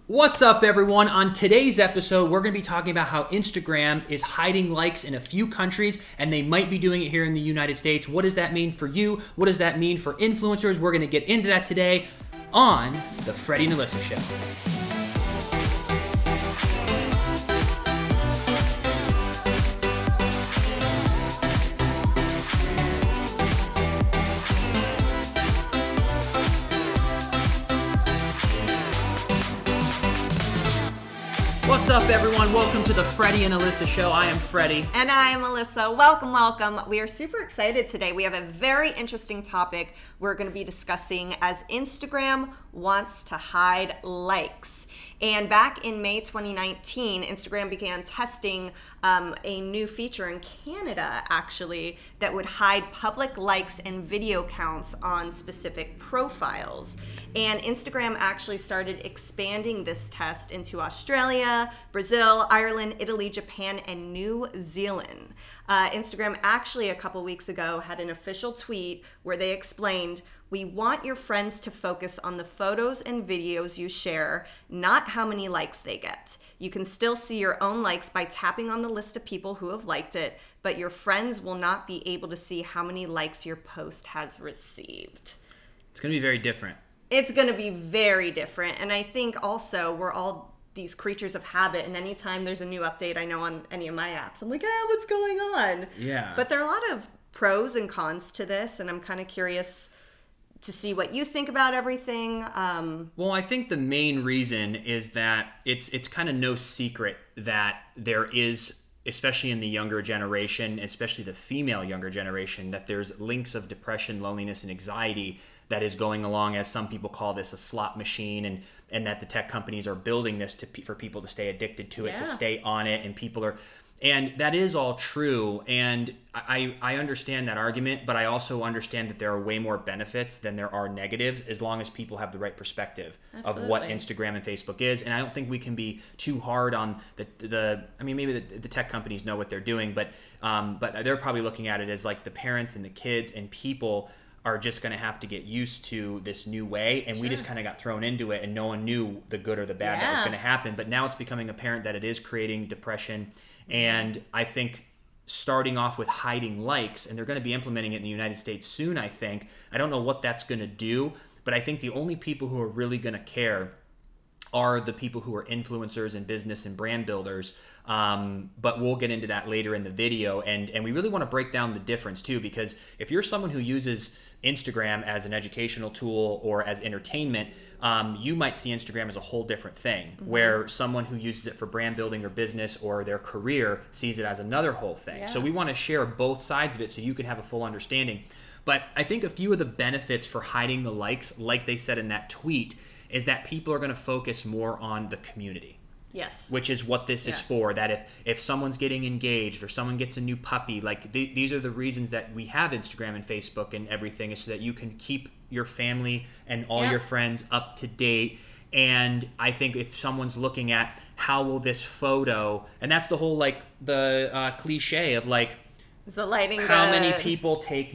What's up, everyone? On today's episode, we're going to be talking about how Instagram is hiding likes in a few countries, and they might be doing it here in the United States. What does that mean for you? What does that mean for influencers? We're going to get into that today on The Freddie and Alyssa Show. What's up, everyone? Welcome to the Freddie and Alyssa Show. I am Freddie. And I am Alyssa. Welcome, welcome. We are super excited today. We have a very interesting topic we're going to be discussing as Instagram wants to hide likes. And back in May 2019, Instagram began testing a new feature in Canada, actually, that would hide public likes and video counts on specific profiles. And Instagram actually started expanding this test into Australia, Brazil, Ireland, Italy, Japan, and New Zealand. Instagram actually a couple weeks ago had an official tweet where they explained, "We want your friends to focus on the photos and videos you share, not how many likes they get. You can still see your own likes by tapping on the list of people who have liked it, but your friends will not be able to see how many likes your post has received." It's going to be very different. It's going to be very different. And I think also we're all these creatures of habit, and anytime there's a new update, I know on any of my apps, I'm like, what's going on? Yeah. But there are a lot of pros and cons to this, and I'm kind of curious to see what you think about everything. Well, I think the main reason is that it's kind of no secret that there is, especially in the younger generation, especially the female younger generation, that there's links of depression, loneliness, and anxiety that is going along, as some people call this, a slot machine, and that the tech companies are building this for people to stay addicted to it, to stay on it, and people are... And that is all true, and I understand that argument, but I also understand that there are way more benefits than there are negatives, as long as people have the right perspective of what Instagram and Facebook is. And I don't think we can be too hard on maybe the tech companies know what they're doing, but they're probably looking at it as like the parents and the kids and people are just going to have to get used to this new way, and we just kind of got thrown into it, and no one knew the good or the bad that was going to happen. But now it's becoming apparent that it is creating depression. And I think starting off with hiding likes, and they're going to be implementing it in the United States soon, I think. I don't know what that's going to do, but I think the only people who are really going to care are the people who are influencers and business and brand builders. But we'll get into that later in the video. And we really want to break down the difference too, because if you're someone who uses Instagram as an educational tool or as entertainment, you might see Instagram as a whole different thing, where someone who uses it for brand building or business or their career sees it as another whole thing. So we want to share both sides of it so you can have a full understanding. But I think a few of the benefits for hiding the likes, like they said in that tweet, is that people are going to focus more on the community. Yes. Which is what this is for, that if someone's getting engaged or someone gets a new puppy, like these are the reasons that we have Instagram and Facebook and everything, is so that you can keep your family and all your friends up to date. And I think if someone's looking at how will this photo, and that's the whole the cliche of is the lighting how many people take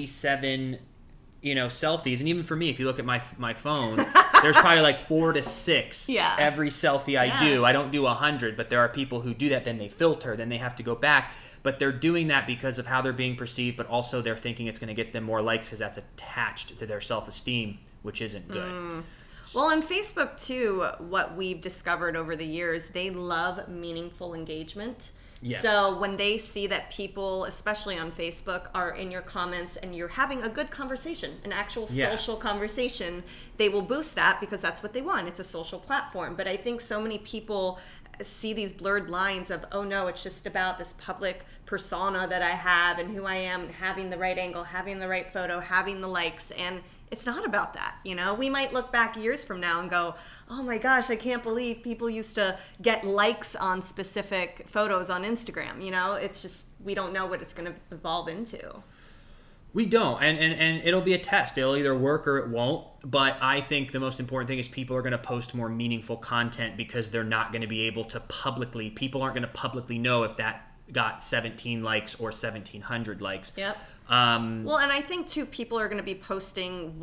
97 selfies. And even for me, if you look at my phone, there's probably 4 to 6 every selfie I do. I don't do 100, but there are people who do that. Then they filter, then they have to go back. But they're doing that because of how they're being perceived, but also they're thinking it's going to get them more likes because that's attached to their self-esteem, which isn't good. Well, on Facebook too, what we've discovered over the years, they love meaningful engagement. Yes. So when they see that people, especially on Facebook, are in your comments and you're having a good conversation, an actual social conversation, they will boost that because that's what they want. It's a social platform. But I think so many people see these blurred lines of, oh no, it's just about this public persona that I have and who I am, and having the right angle, having the right photo, having the likes, and it's not about that. We might look back years from now and go, oh my gosh, I can't believe people used to get likes on specific photos on Instagram. It's just, we don't know what it's going to evolve into. We don't, and it'll be a test. It'll either work or it won't, but I think the most important thing is people are going to post more meaningful content because they're not going to be able to people aren't going to publicly know if that got 17 likes or 1,700 likes. Yep. Well, and I think too, people are going to be posting what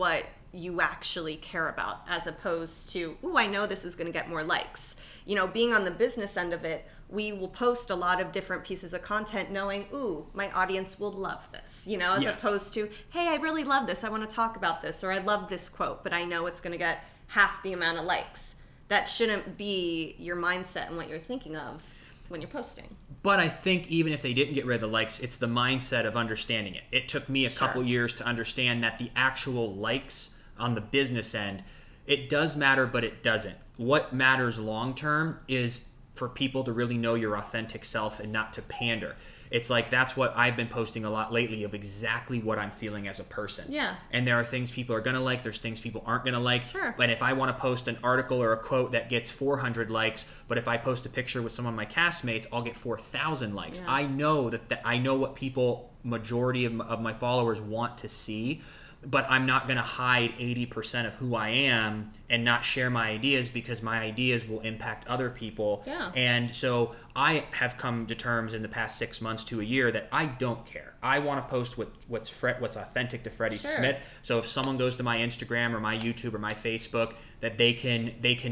you actually care about, as opposed to, ooh, I know this is going to get more likes. You know, being on the business end of it, we will post a lot of different pieces of content knowing, ooh, my audience will love this, you know, as opposed to, hey, I really love this, I want to talk about this, or I love this quote, but I know it's going to get half the amount of likes. That shouldn't be your mindset and what you're thinking of when you're posting. But I think even if they didn't get rid of the likes, it's the mindset of understanding it. It took me a couple years to understand that the actual likes on the business end, it does matter, but it doesn't. What matters long term is for people to really know your authentic self and not to pander. It's like, that's what I've been posting a lot lately, of exactly what I'm feeling as a person. Yeah. And there are things people are going to like, there's things people aren't going to like. Sure. But if I want to post an article or a quote that gets 400 likes, but if I post a picture with some of my castmates, I'll get 4,000 likes. Yeah. I know that I know what people, majority of my followers want to see. But I'm not going to hide 80% of who I am and not share my ideas, because my ideas will impact other people. Yeah. And so I have come to terms in the past 6 months to a year that I don't care. I want to post what's authentic to Freddie Smith. So if someone goes to my Instagram or my YouTube or my Facebook, that they can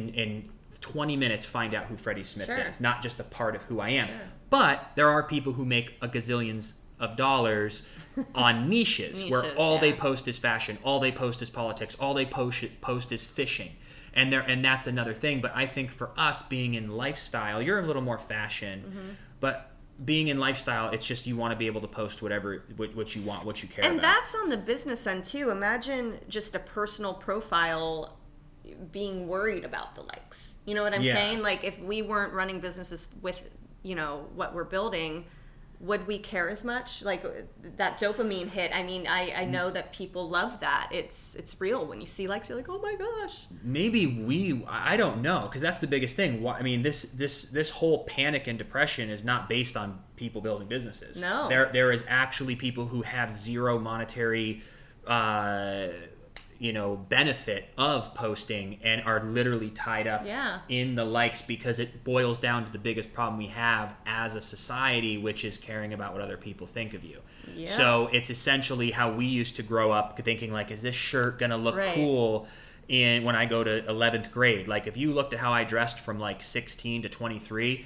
in 20 minutes find out who Freddie Smith is, not just a part of who I am. But there are people who make a gazillions of dollars on niches where all they post is fashion, all they post is politics, all they post is fishing. And that's another thing. But I think for us, being in lifestyle, you're a little more fashion, but being in lifestyle, it's just, you want to be able to post whatever what you want, what you care about. And that's on the business end too. Imagine just a personal profile being worried about the likes. You know what I'm saying? Like, if we weren't running businesses with, you know, what we're building, would we care as much? Like, that dopamine hit, I mean, I know that people love that. It's real. When you see likes, you're like, oh my gosh. Maybe I don't know, because that's the biggest thing. I mean, this whole panic and depression is not based on people building businesses. No. There is actually people who have zero monetary benefit of posting and are literally tied up in the likes, because it boils down to the biggest problem we have as a society, which is caring about what other people think of you. Yeah. So it's essentially how we used to grow up, thinking like, is this shirt gonna look cool when I go to 11th grade? Like, if you looked at how I dressed from like 16 to 23,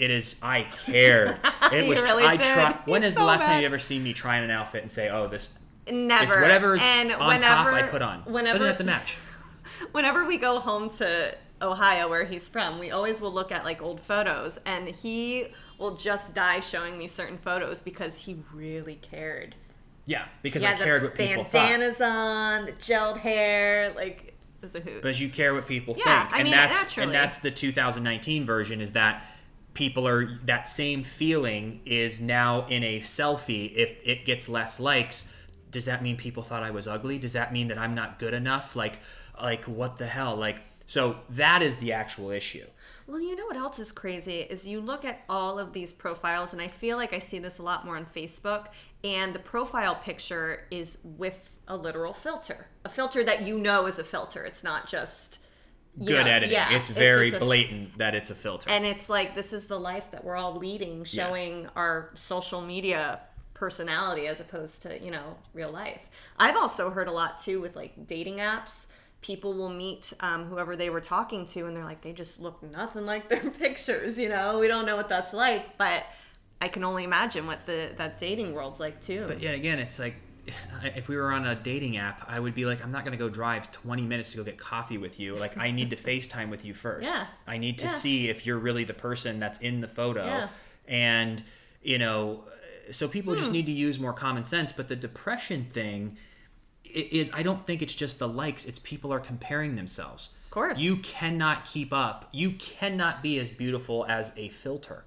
I cared. It was really did. When is the last time you ever seen me trying an outfit and say, oh, this Never. It's whatever's on top I put on. Doesn't have to match. Whenever we go home to Ohio, where he's from, we always will look at like old photos, and he will just die showing me certain photos because he really cared. Yeah, because I cared what people thought. Bandanas on, the gelled hair, like, it was a hoot. Because you care what people think. I mean, naturally. And that's the 2019 version, is that people are, that same feeling is now in a selfie. If it gets less likes, does that mean people thought I was ugly? Does that mean that I'm not good enough? Like what the hell? Like, so that is the actual issue. Well, you know what else is crazy is you look at all of these profiles, and I feel like I see this a lot more on Facebook, and the profile picture is with a literal filter. A filter that you know is a filter. It's not just good editing. Yeah, it's very blatant that it's a filter. And it's like, this is the life that we're all leading, showing our social media personality as opposed to, you know, real life. I've also heard a lot too with like dating apps. People will meet whoever they were talking to, and they're like, they just look nothing like their pictures, you know? We don't know what that's like, but I can only imagine what that dating world's like too. But yet again, it's like, if we were on a dating app, I would be like, I'm not going to go drive 20 minutes to go get coffee with you. Like, I need to FaceTime with you first. Yeah. I need to see if you're really the person that's in the photo. Yeah. And, you know, so people just need to use more common sense. But the depression thing is, I don't think it's just the likes. It's people are comparing themselves. Of course. You cannot keep up. You cannot be as beautiful as a filter.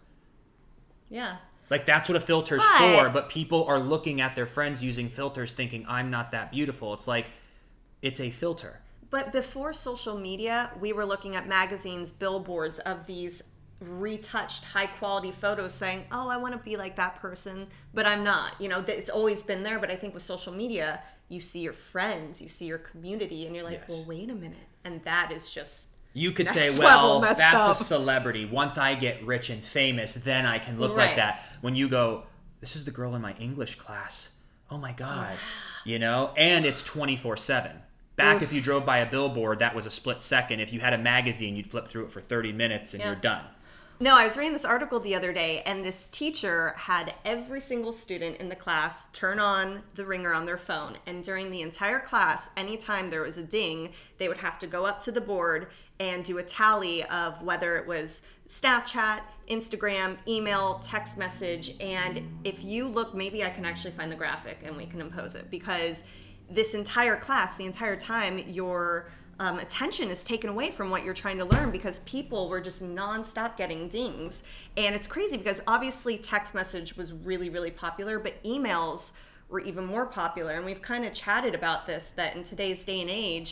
Yeah. Like, that's what a filter's for, but people are looking at their friends using filters thinking, I'm not that beautiful. It's like, it's a filter. But before social media, we were looking at magazines, billboards of these retouched high-quality photos saying, oh, I want to be like that person, but I'm not. You know, it's always been there, but I think with social media, you see your friends, you see your community, and you're like, well, wait a minute. And that is just... You could say, well, that's a celebrity. Once I get rich and famous, then I can look like that. When you go, this is the girl in my English class. Oh my God. You know? And it's 24/7. Back if you drove by a billboard, that was a split second. If you had a magazine, you'd flip through it for 30 minutes and you're done. No, I was reading this article the other day, and this teacher had every single student in the class turn on the ringer on their phone. And during the entire class, anytime there was a ding, they would have to go up to the board and do a tally of whether it was Snapchat, Instagram, email, text message. And if you look, maybe I can actually find the graphic and we can impose it, because this entire class, the entire time, your attention is taken away from what you're trying to learn, because people were just nonstop getting dings. And it's crazy because obviously text message was really, really popular, but emails were even more popular. And we've kind of chatted about this, that in today's day and age,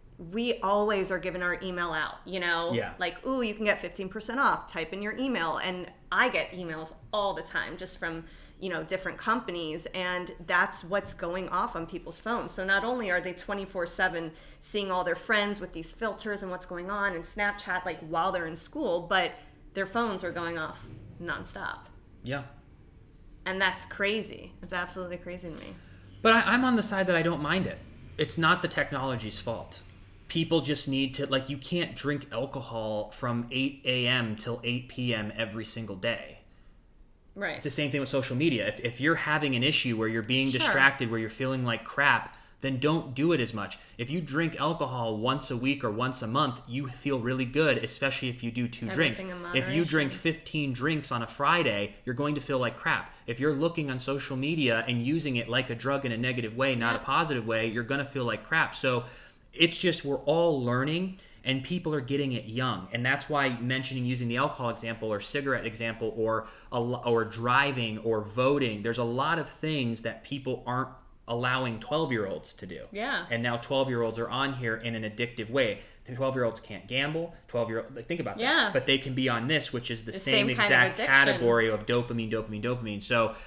we always are giving our email out, you know? Yeah. Like, ooh, you can get 15% off, type in your email. And I get emails all the time just from, you know, different companies, and that's what's going off on people's phones. So not only are they 24/7 seeing all their friends with these filters and what's going on, and Snapchat, like, while they're in school, but their phones are going off nonstop. Yeah. And that's crazy. It's absolutely crazy to me. But I'm on the side that I don't mind it. It's not the technology's fault. People just need to, like, you can't drink alcohol from 8 a.m. till 8 p.m. every single day. Right. It's the same thing with social media. If you're having an issue where you're being distracted, where you're feeling like crap, then don't do it as much. If you drink alcohol once a week or once a month, you feel really good, especially if you do 2 drinks. If you drink 15 drinks on a Friday, you're going to feel like crap. If you're looking on social media and using it like a drug in a negative way, not a positive way, you're going to feel like crap. So it's just, we're all learning. And people are getting it young, and that's why mentioning using the alcohol example or cigarette example or driving or voting. There's a lot of things that people aren't allowing 12-year-olds to do. Yeah. And now 12-year-olds are on here in an addictive way. The 12-year-olds can't gamble. 12-year-olds, like, think about that. Yeah. But they can be on this, which is the same kind of exact addiction. category of dopamine. So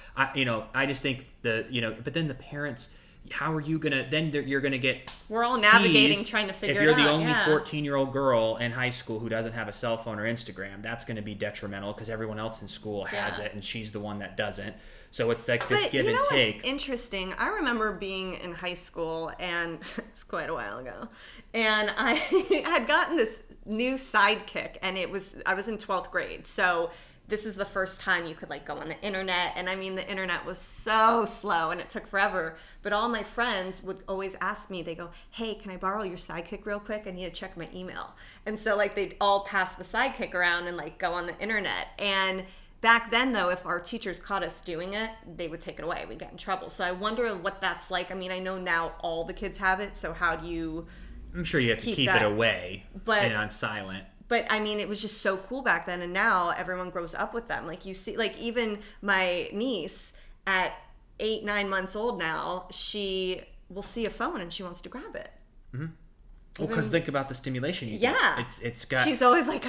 I just think but then the parents. How are you gonna? Then you're gonna get. We're all navigating, teased trying to figure it out. If you're the only 14-year-old girl in high school who doesn't have a cell phone or Instagram, that's going to be detrimental because everyone else in school has it, and she's the one that doesn't. So it's like this give and take. What's interesting? I remember being in high school, and it's quite a while ago, and I had gotten this new sidekick, and I was in 12th grade, so. This was the first time you could, like, go on the internet. And I mean, the internet was so slow and it took forever. But all my friends would always ask me, they go, hey, can I borrow your sidekick real quick? I need to check my email. And so, like, they'd all pass the sidekick around and, like, go on the internet. And back then, though, if our teachers caught us doing it, they would take it away. We'd get in trouble. So I wonder what that's like. I mean, I know now all the kids have it. So how do you I'm sure you have to keep it away and on silent. But I mean, it was just so cool back then, and now everyone grows up with them. Like, you see, like, even my niece at 8, 9 months old now, she will see a phone and she wants to grab it. Mm-hmm. Well, because think about the stimulation you get. It's got. She's always like,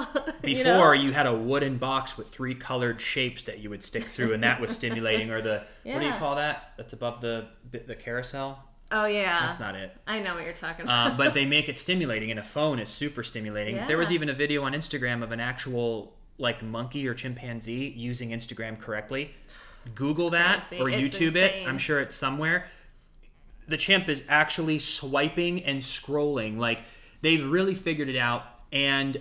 Before you had a wooden box with 3 colored shapes that you would stick through, and that was stimulating. Or what do you call that? That's above the carousel. Oh, yeah. That's not it. I know what you're talking about. But they make it stimulating, and a phone is super stimulating. Yeah. There was even a video on Instagram of an actual, like, monkey or chimpanzee using Instagram correctly. Google that or YouTube it. I'm sure it's somewhere. The chimp is actually swiping and scrolling. Like, they've really figured it out, and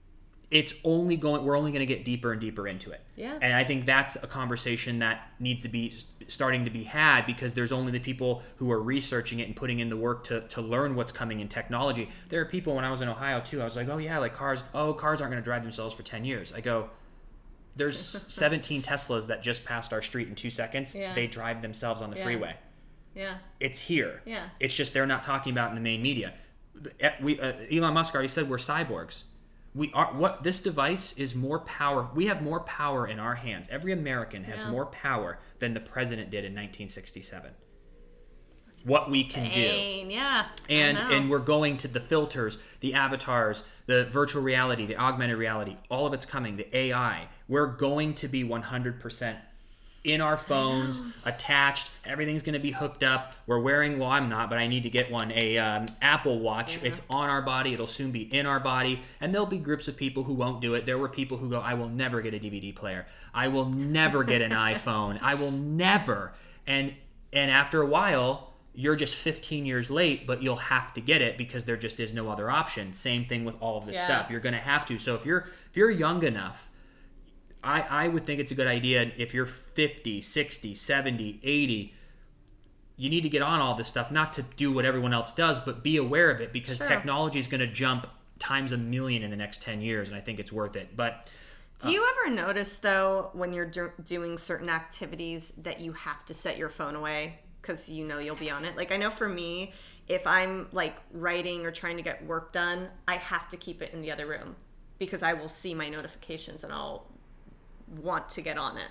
we're only going to get deeper and deeper into it. Yeah. And I think that's a conversation that needs to be starting to be had, because there's only the people who are researching it and putting in the work to learn what's coming in technology. There are people, when I was in Ohio too, I was like, oh yeah, like cars aren't going to drive themselves for 10 years. I go, there's 17 Teslas that just passed our street in 2 seconds. Yeah. They drive themselves on the freeway. Yeah. It's here. Yeah. It's just they're not talking about it in the main media. Elon Musk already said we're cyborgs. This device is more power. We have more power in our hands. Every American has more power than the president did in 1967. What we can do. Yeah. And we're going to the filters, the avatars, the virtual reality, the augmented reality. All of it's coming. The AI. We're going to be 100% in our phones, attached. Everything's going to be hooked up. We're wearing, well, I'm not, but I need to get one, Apple Watch. It's on our body. It'll soon be in our body. And there'll be groups of people who won't do it. There were people who go, I will never get a DVD player. I will never get an iPhone. I will never. And after a while, you're just 15 years late, but you'll have to get it because there just is no other option. Same thing with all of this stuff. You're going to have to. So if you're young enough, I would think it's a good idea if you're 50, 60, 70, 80, you need to get on all this stuff, not to do what everyone else does, but be aware of it because technology is going to jump times a million in the next 10 years, and I think it's worth it. But do you ever notice, though, when you're doing certain activities that you have to set your phone away because you know you'll be on it? Like, I know for me, if I'm, like, writing or trying to get work done, I have to keep it in the other room because I will see my notifications and I'll want to get on it.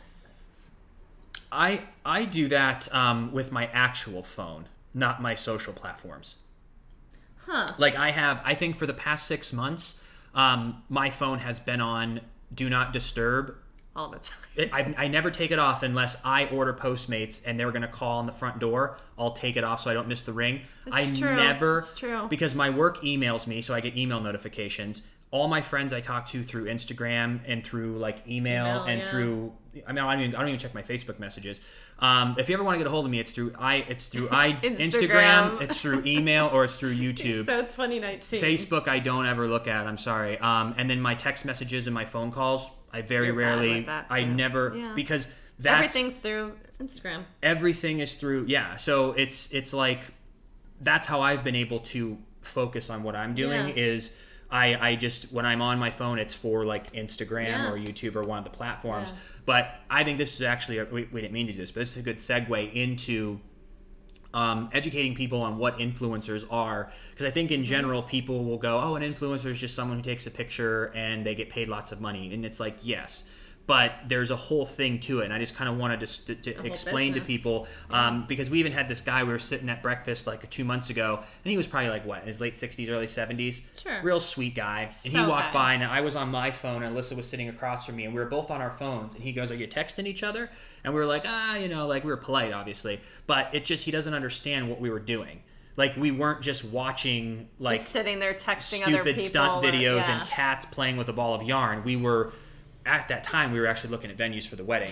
I do that with my actual phone, not my social platforms. Like I think for the past 6 months, my phone has been on Do Not Disturb all the time. I never take it off unless I order Postmates and they're going to call on the front door. I'll take it off so I don't miss the ring. That's true. Because my work emails me, so I get email notifications. All my friends I talk to through Instagram and through like email and through. I mean, I don't even check my Facebook messages. If you ever want to get a hold of me, it's through Instagram, it's through email, or it's through YouTube. So 2019. Facebook, I don't ever look at. I'm sorry. And then my text messages and my phone calls, I very rarely. I never because everything's through Instagram. Everything is through So it's like that's how I've been able to focus on what I'm doing is. I just, when I'm on my phone, it's for like Instagram or YouTube or one of the platforms. But I think this is actually, we didn't mean to do this, but this is a good segue into educating people on what influencers are. Because I think in general, people will go, oh, an influencer is just someone who takes a picture and they get paid lots of money. And it's like, yes. But there's a whole thing to it, and I just kind of wanted to explain to people because we even had this guy. We were sitting at breakfast like 2 months ago, and he was probably like in his late 60s, early 70s. Sure. Real sweet guy. And he walked by, and I was on my phone, and Alyssa was sitting across from me, and we were both on our phones. And he goes, "Are you texting each other?" And we were like, like we were polite, obviously, but it just he doesn't understand what we were doing. Like we weren't just watching like just sitting there texting stupid other people stunt videos and cats playing with a ball of yarn. We were. At that time, we were actually looking at venues for the wedding,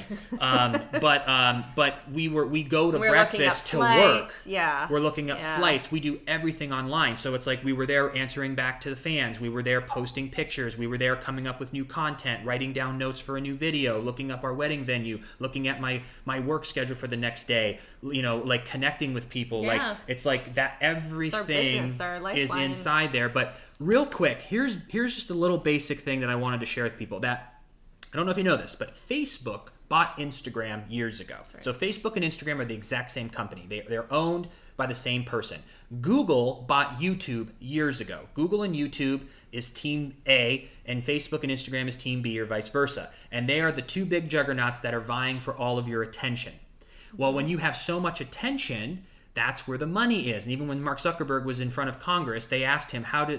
but we go to breakfast to work. Yeah, we're looking at flights. We do everything online, so it's like we were there answering back to the fans. We were there posting pictures. We were there coming up with new content, writing down notes for a new video, looking up our wedding venue, looking at my work schedule for the next day. Like connecting with people. Like it's like that. Everything is inside there. But real quick, here's just a little basic thing that I wanted to share with people that. I don't know if you know this, but Facebook bought Instagram years ago. So Facebook and Instagram are the exact same company. They're owned by the same person. Google bought YouTube years ago. Google and YouTube is Team A, and Facebook and Instagram is Team B, or vice versa. And they are the two big juggernauts that are vying for all of your attention. Well, when you have so much attention, that's where the money is. And even when Mark Zuckerberg was in front of Congress, they asked him, how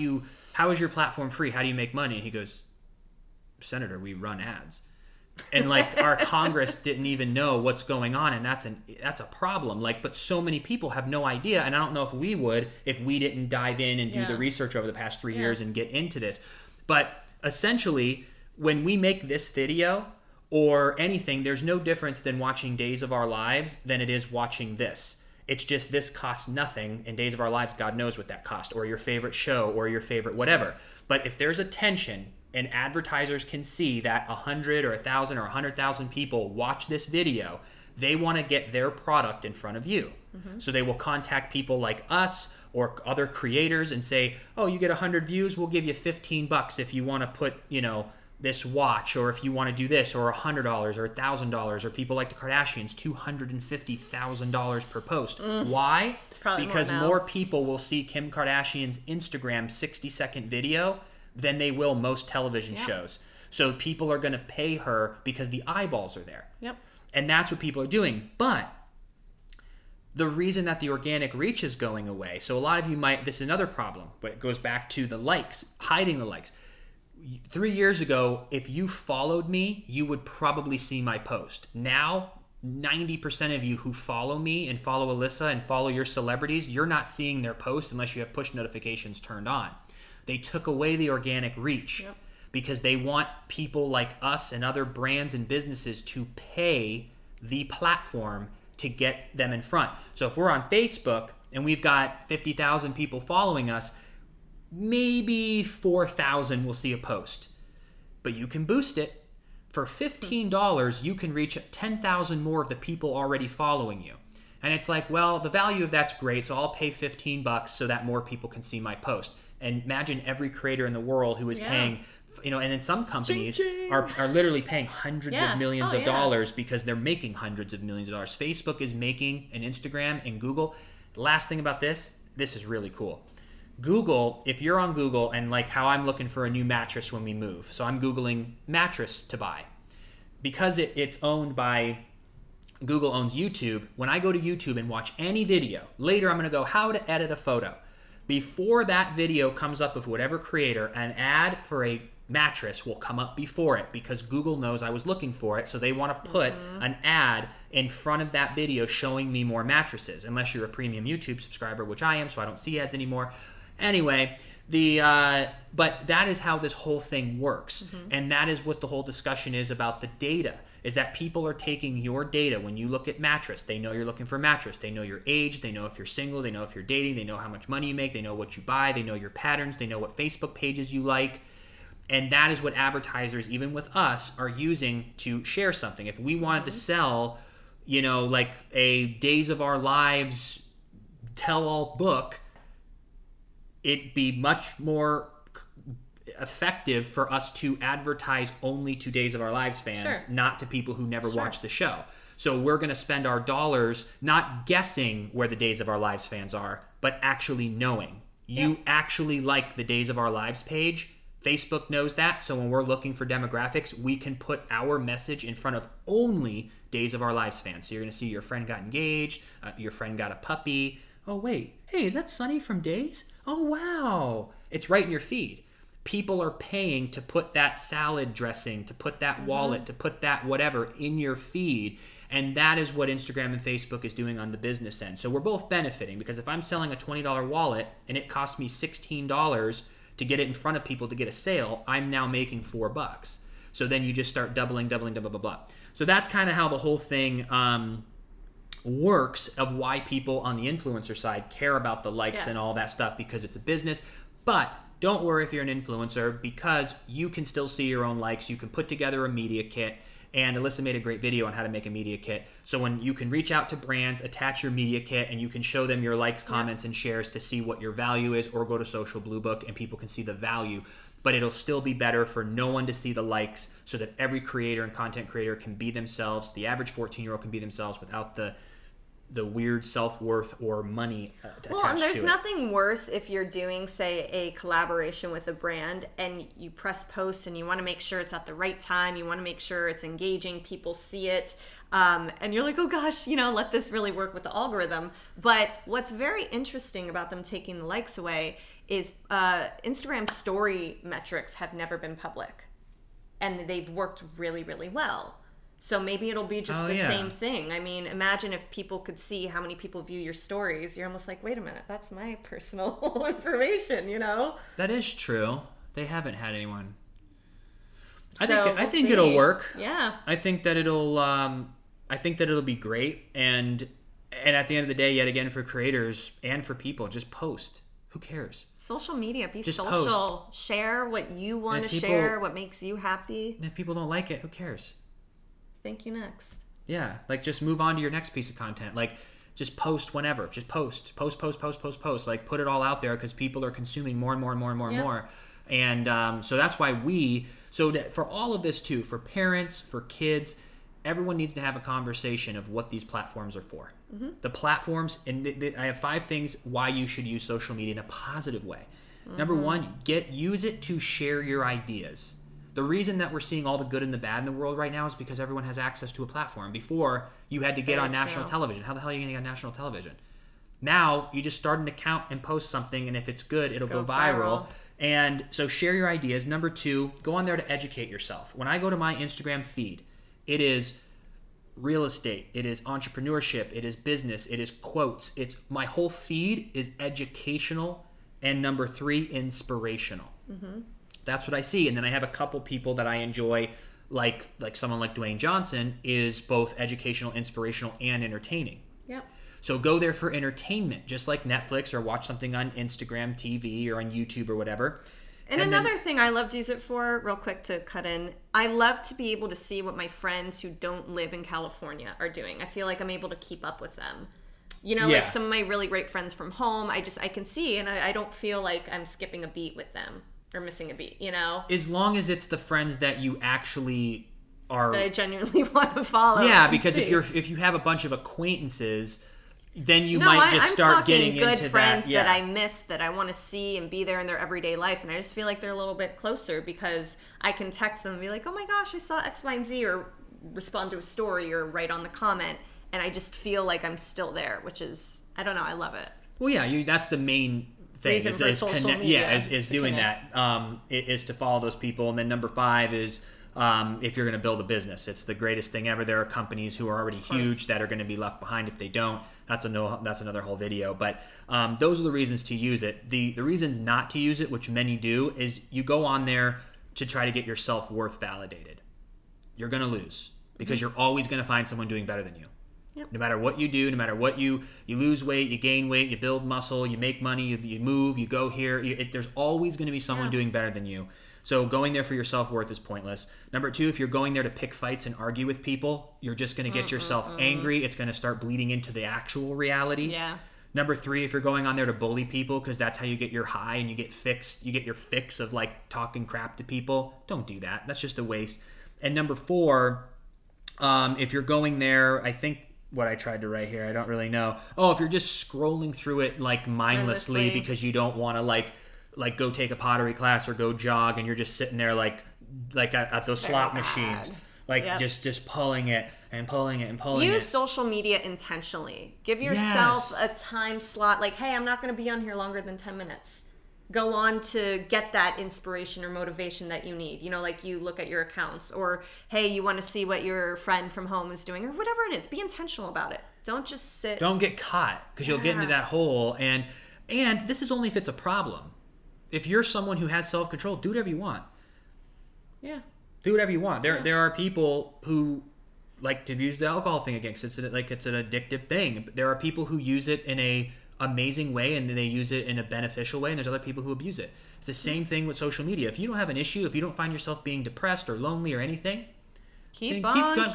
is your platform free? How do you make money? And he goes, Senator, we run ads. And like our Congress didn't even know what's going on, and that's a problem. Like, but so many people have no idea, and I don't know if we would if we didn't dive in and do the research over the past 3 years and get into this. But essentially, when we make this video or anything, there's no difference than watching Days of Our Lives than it is watching this. It's just this costs nothing, and Days of Our Lives, God knows what that cost, or your favorite show, or your favorite whatever. But if there's attention, and advertisers can see that 100 or 1,000 or 100,000 people watch this video, they want to get their product in front of you. Mm-hmm. So they will contact people like us or other creators and say, oh, you get 100 views, we'll give you $15 if you want to put, this watch, or if you want to do this, or $100 or $1,000, or people like the Kardashians, $250,000 per post. Why? It's probably because more people will see Kim Kardashian's Instagram 60-second video than they will most television shows. So people are going to pay her because the eyeballs are there. Yep. And that's what people are doing. But the reason that the organic reach is going away, so a lot of you might, this is another problem, but it goes back to the likes, hiding the likes. 3 years ago, if you followed me, you would probably see my post. Now, 90% of you who follow me and follow Alyssa and follow your celebrities, you're not seeing their posts unless you have push notifications turned on. They took away the organic reach because they want people like us and other brands and businesses to pay the platform to get them in front. So if we're on Facebook and we've got 50,000 people following us, maybe 4,000 will see a post. But you can boost it. For $15, you can reach 10,000 more of the people already following you. And it's like, well, the value of that's great, so I'll pay $15 so that more people can see my post. And imagine every creator in the world who is paying, and then some companies are literally paying hundreds of millions of dollars because they're making hundreds of millions of dollars. Facebook is making, and Instagram and Google. The last thing about this is really cool. Google, if you're on Google, and like how I'm looking for a new mattress when we move, so I'm Googling mattress to buy. Because it's owned by, Google owns YouTube, when I go to YouTube and watch any video, later I'm going to go how to edit a photo. Before that video comes up of whatever creator, an ad for a mattress will come up before it because Google knows I was looking for it, so they want to put an ad in front of that video showing me more mattresses, unless you're a premium YouTube subscriber, which I am, so I don't see ads anymore. Anyway, but that is how this whole thing works. And that is what the whole discussion is about the data, is that people are taking your data. When you look at mattress, they know you're looking for mattress. They know your age. They know if you're single. They know if you're dating. They know how much money you make. They know what you buy. They know your patterns. They know what Facebook pages you like. And that is what advertisers, even with us, are using to share something. If we wanted to sell, like a Days of Our Lives tell-all book, it'd be much more effective for us to advertise only to Days of Our Lives fans, not to people who never watch the show. So we're going to spend our dollars not guessing where the Days of Our Lives fans are, but actually knowing. You actually like the Days of Our Lives page. Facebook knows that, so when we're looking for demographics, we can put our message in front of only Days of Our Lives fans. So you're going to see your friend got engaged, your friend got a puppy. Oh, wait. Hey, is that Sunny from Days? Oh, wow. It's right in your feed. People are paying to put that salad dressing, to put that wallet, to put that whatever in your feed. And that is what Instagram and Facebook is doing on the business end. So we're both benefiting, because if I'm selling a $20 wallet and it costs me $16 to get it in front of people to get a sale, I'm now making $4. So then you just start doubling, blah, blah, blah. So that's kind of how the whole thing works, of why people on the influencer side care about the likes and all that stuff, because it's a business. But don't worry if you're an influencer, because you can still see your own likes. You can put together a media kit. And Alyssa made a great video on how to make a media kit. So when you can reach out to brands, attach your media kit, and you can show them your likes, comments, and shares to see what your value is, or go to Social Blue Book and people can see the value. But it'll still be better for no one to see the likes, so that every creator and content creator can be themselves. The average 14-year-old can be themselves without the weird self-worth or money attached to it. Well, and there's nothing worse if you're doing, say, a collaboration with a brand and you press post and you want to make sure it's at the right time, you want to make sure it's engaging, people see it, and you're like, oh gosh, let this really work with the algorithm. But what's very interesting about them taking the likes away is Instagram story metrics have never been public, and they've worked really, really well. So maybe it'll be just same thing. I mean, imagine if people could see how many people view your stories. You're almost like, wait a minute, that's my personal information, That is true. They haven't had anyone. So I think it'll work. Yeah. I think that it'll be great. And at the end of the day, yet again, for creators and for people, just post. Who cares? Social media, be just social. Post. Share what you want to share, what makes you happy. And if people don't like it, who cares? Thank you, next. Yeah, like just move on to your next piece of content. Like just post whenever. Just post. Like put it all out there, because people are consuming more and more. And so that's why for all of this too, for parents, for kids, everyone needs to have a conversation of what these platforms are for. The platforms, and I have 5 things why you should use social media in a positive way. Number 1, use it to share your ideas. The reason that we're seeing all the good and the bad in the world right now is because everyone has access to a platform. Before, you had to get on national television. How the hell are you going to get on national television? Now, you just start an account and post something, and if it's good, it'll go viral. And so share your ideas. Number 2, go on there to educate yourself. When I go to my Instagram feed, it is real estate, it is entrepreneurship, it is business, it is quotes. My whole feed is educational, and number 3, inspirational. That's what I see. And then I have a couple people that I enjoy like someone like Dwayne Johnson is both educational, inspirational, and entertaining. Yep. So go there for entertainment, just like Netflix, or watch something on Instagram TV or on YouTube or whatever. And another thing I love to use it for, real quick to cut in, I love to be able to see what my friends who don't live in California are doing. I feel like I'm able to keep up with them. You know, like some of my really great friends from home, I can see, and I don't feel like I'm skipping a beat with them or missing a beat, you know? As long as it's the friends that you actually are... that I genuinely want to follow. Yeah, because if you have a bunch of acquaintances... then you might just start getting into that. I'm talking good friends that I miss, that I want to see and be there in their everyday life. And I just feel like they're a little bit closer because I can text them and be like, oh my gosh, I saw X, Y, and Z, or respond to a story or write on the comment. And I just feel like I'm still there, which is, I don't know, I love it. Well, yeah, that's the main thing. Is doing that, is to follow those people. And then number 5 is... if you're going to build a business, it's the greatest thing ever. There are companies who are already huge that are going to be left behind if they don't. That's another whole video. But those are the reasons to use it. The reasons not to use it, which many do, is you go on there to try to get your self-worth validated. You're going to lose because you're always going to find someone doing better than you. Yep. No matter what you do, no matter what you lose weight, you gain weight, you build muscle, you make money, you move, you go here. There's always going to be someone doing better than you. So going there for your self-worth is pointless. Number 2, if you're going there to pick fights and argue with people, you're just going to get yourself angry. It's going to start bleeding into the actual reality. Yeah. Number 3, if you're going on there to bully people because that's how you get your high and you get your fix of like talking crap to people, don't do that. That's just a waste. And number 4, if you're going there, I think what I tried to write here, I don't really know. Oh, if you're just scrolling through it like mindlessly because you don't want to like go take a pottery class or go jog, and you're just sitting there like at those slot machines, just pulling it and pulling it and pulling it. Use social media intentionally. Give yourself a time slot. Like, hey, I'm not going to be on here longer than 10 minutes. Go on to get that inspiration or motivation that you need. You know, like you look at your accounts, or hey, you want to see what your friend from home is doing, or whatever it is. Be intentional about it. Don't just sit. Don't get caught, because you'll get into that hole. And this is only if it's a problem. If you're someone who has self-control, do whatever you want. Yeah. Do whatever you want. There are people who like to use the alcohol thing again because it's an addictive thing. There are people who use it in a amazing way and then they use it in a beneficial way, and there's other people who abuse it. It's the same thing with social media. If you don't have an issue, if you don't find yourself being depressed or lonely or anything, keep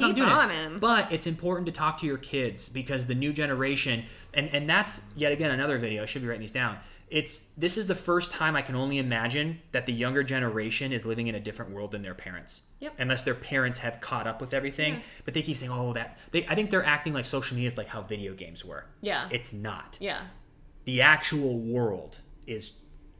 on. But it's important to talk to your kids, because the new generation, and that's yet again another video. I should be writing these down. This is the first time I can only imagine that the younger generation is living in a different world than their parents. Yep. Unless their parents have caught up with everything. Yeah. But they keep saying, I think they're acting like social media is like how video games were. Yeah. It's not. Yeah. The actual world is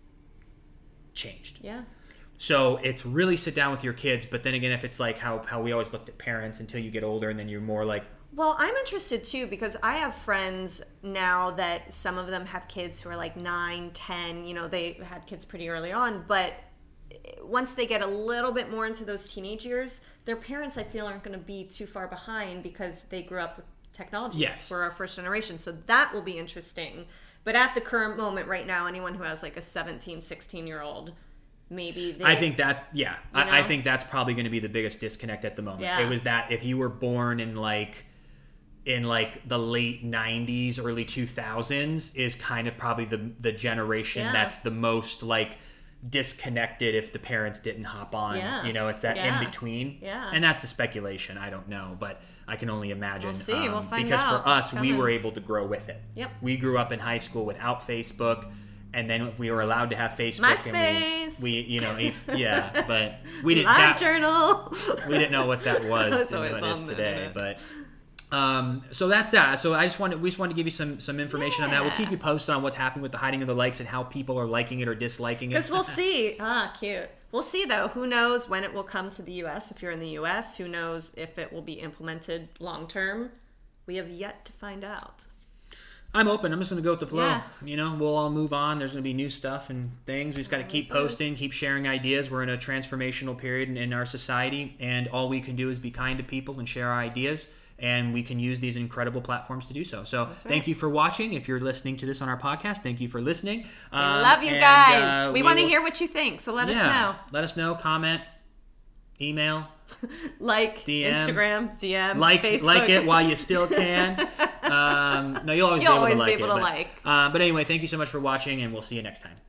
changed. Yeah. So it's really sit down with your kids. But then again, if it's like how we always looked at parents until you get older and then you're more like, well, I'm interested too, because I have friends now that some of them have kids who are like 9, 10, they had kids pretty early on, but once they get a little bit more into those teenage years, their parents, I feel, aren't going to be too far behind because they grew up with technology. Yes. For our first generation. So that will be interesting. But at the current moment right now, anyone who has like a 17, 16-year-old, maybe I think that, I think that's probably going to be the biggest disconnect at the moment. Yeah. It was that if you were born in the late 90s, early 2000s is kind of probably the generation that's the most like disconnected if the parents didn't hop on. It's that in between. And that's a speculation. I don't know, but I can only imagine. We'll see. We'll find because out. For us, we were able to grow with it. Yep. We grew up in high school without Facebook, and then we were allowed to have Facebook. MySpace. And we but we didn't. Journal. We didn't know what that was. So it is today, but. So that's that. So we just wanted to give you some information on that. We'll keep you posted on what's happening with the hiding of the likes and how people are liking it or disliking it. Because we'll see. Cute. We'll see though. Who knows when it will come to the U.S. If you're in the U.S., who knows if it will be implemented long term? We have yet to find out. I'm open. I'm just going to go with the flow. Yeah. We'll all move on. There's going to be new stuff and things. We just got to keep posting, keep sharing ideas. We're in a transformational period in our society, and all we can do is be kind to people and share our ideas. And we can use these incredible platforms to do so. So thank you for watching. If you're listening to this on our podcast, thank you for listening. We love you guys. We want to hear what you think, so let us know. Let us know. Comment. email, like, DM, Instagram, DM, like Facebook. it while you still can. No, you'll always be able to like it. But anyway, thank you so much for watching, and we'll see you next time.